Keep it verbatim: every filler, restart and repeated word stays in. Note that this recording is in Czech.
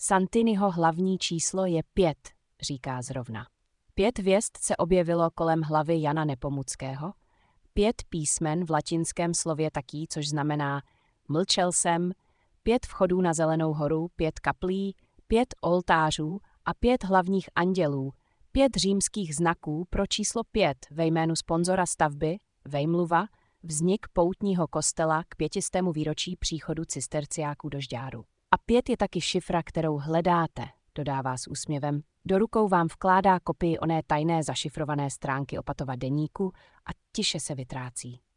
Santiniho hlavní číslo je pět, říká zrovna. Pět hvězd se objevilo kolem hlavy Jana Nepomuckého, pět písmen v latinském slově taký, což znamená mlčel jsem, pět vchodů na Zelenou horu, pět kaplí, pět oltářů a pět hlavních andělů, pět římských znaků pro číslo pět ve jménu sponzora stavby, vejmluva, vznik poutního kostela k pětistému výročí příchodu cisterciáků do Žďáru. A pět je taky šifra, kterou hledáte, dodává s úsměvem. Do rukou vám vkládá kopii oné tajné zašifrované stránky Opatova deníku a tiše se vytrácí.